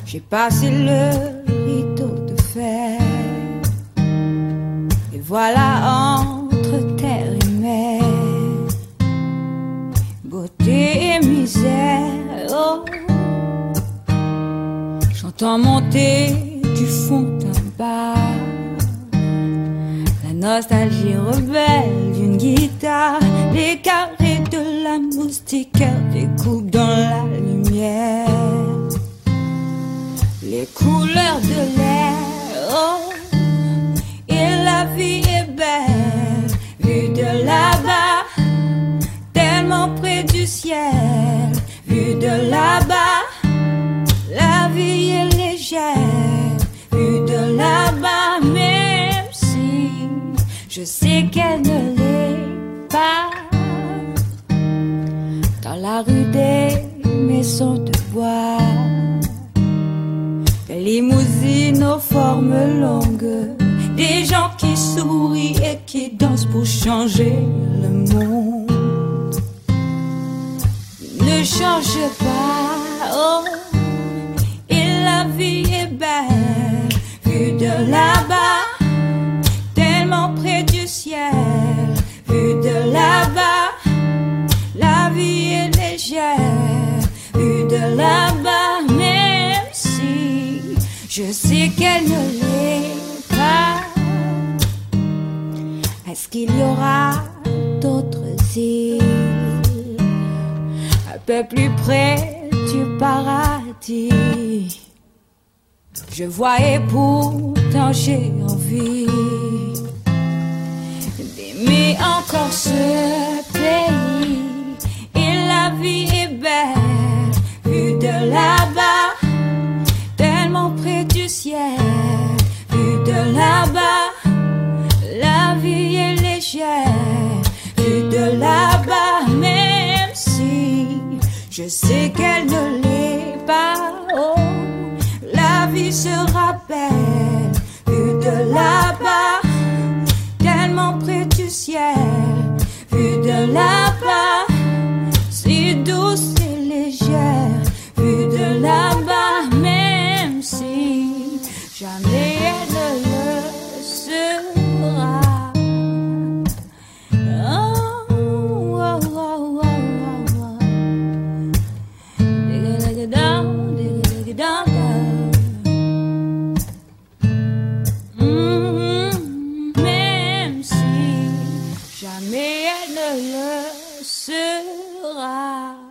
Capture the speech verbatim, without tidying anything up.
J'ai passé le rideau de fer, et voilà entre terre et mer, beauté et misère. Oh, j'entends monter du fond d'un bar la nostalgie rebelle d'une guitare, les carrés de la moustiquaire découpent dans la lumière les couleurs de l'air. Oh, et la vie est belle vue de là-bas, tellement près du ciel. Vue de là-bas, la vie est légère. Vue de là-bas, même si je sais qu'elle ne l'est pas. Dans la rue des maisons de bois, des limousines aux formes longues, des gens qui sourient et qui dansent pour changer le monde. Ne change pas, oh, et la vie est belle, vue de là-bas, tellement près du ciel. Vue de là-bas, la vie est légère. Vue de là-bas, même si je sais qu'elle ne l'est pas. Est-ce qu'il y aura d'autres îles un peu plus près du paradis? Je vois et pourtant j'ai envie d'aimer encore ce pays. Et la vie est belle, vue de là-bas, tellement près du ciel. Vue de là-bas, la vie est légère. Vue de là-bas, même si je sais qu'elle ne l'est pas. Oh, la vie sera belle, vue de là-bas, tellement près du ciel. Vue de là-bas, si douce et légère. Vue de là-bas, même si jamais elle ne le sera. Oh, oh, oh, oh, oh. Digga-digga-dum, digga-digga-dum. Mm-hmm. Même si jamais elle ne le sera.